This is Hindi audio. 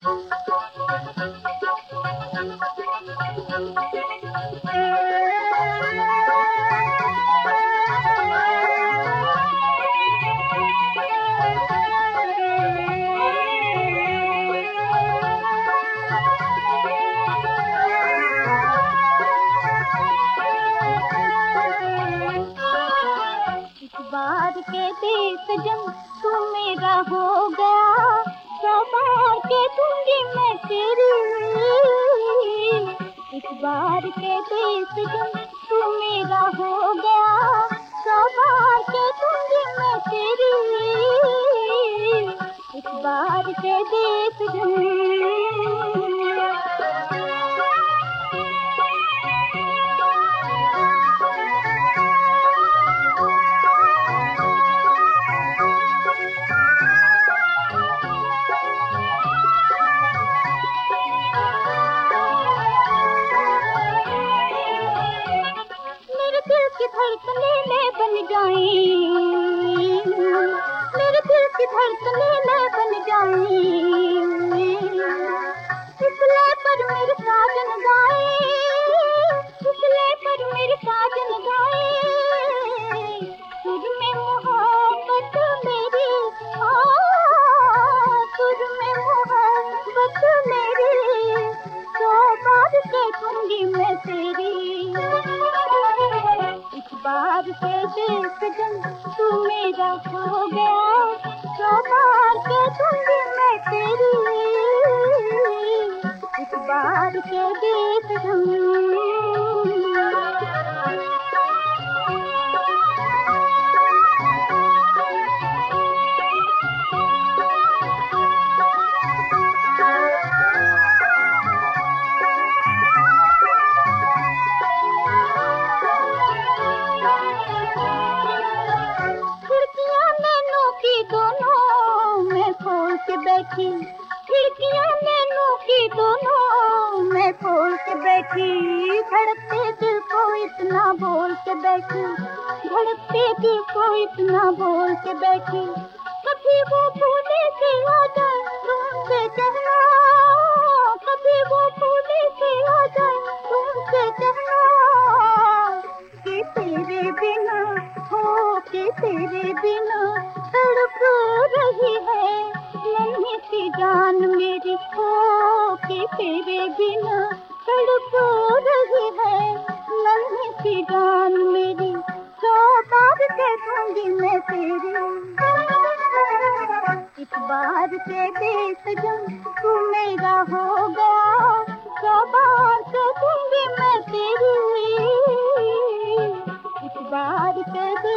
बार के देश जब तू मेरा हो गया, सौ बार के दूंगी मैं तेरी। इस बार के देश जब तू मेरा हो गया, सौ बार के दूंगी मैं तेरी। इस बार के देश की धड़कने बन जाएं, मेरे दिल की धड़कने बन जाएं। इसलिए पर मेरे साजन गाए, इसलिए पर मेरे साजन गाए। सुर में मोहब्बत मेरी, सुर में मोहब्बत मेरी, सौ बार के दूंगी मैं तेरी। इस बार के देश जब तू मेरा हो गया, सौ बार के दूंगी मैं तेरी। इस बार के देश खोल के बैठी, खिड़कियां नैनों की दोनों मैं खोल के बैठी। धड़कते दिल को इतना बोल के बैठी, धड़कते दिल को इतना बोल के बैठी। कभी वो फूले से आ जाए तुमसे कहना, कभी वो फूले से आ जाए तुमसे कहना कि तेरे बिना हो, कि तेरे बिना तड़प रही है नन्ही सी जान मेरी, हो कि तेरे बिना तड़प रही है नन्ही सी जान मेरी। सौ बार कह दूंगी मैं तेरी। इस बार के देश जब तू मेरा हो गया, सौ बार कह दूंगी मैं तेरी। इस बार के